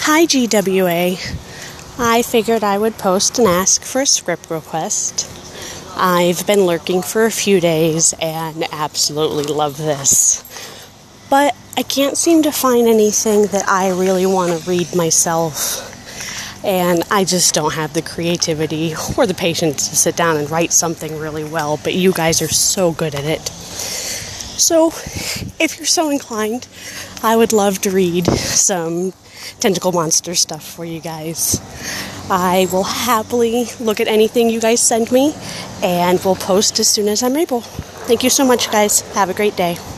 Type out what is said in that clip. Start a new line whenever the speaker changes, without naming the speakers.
Hi GWA. I figured I would post and ask for a script request. I've been lurking for a few days and absolutely love this. But I can't seem to find anything that I really want to read myself. And I just don't have the creativity or the patience to sit down and write something really well, but you guys are so good at it. So, if you're so inclined, I would love to read some tentacle monster stuff for you guys. I will happily look at anything you guys send me, and will post as soon as I'm able. Thank you so much, guys. Have a great day.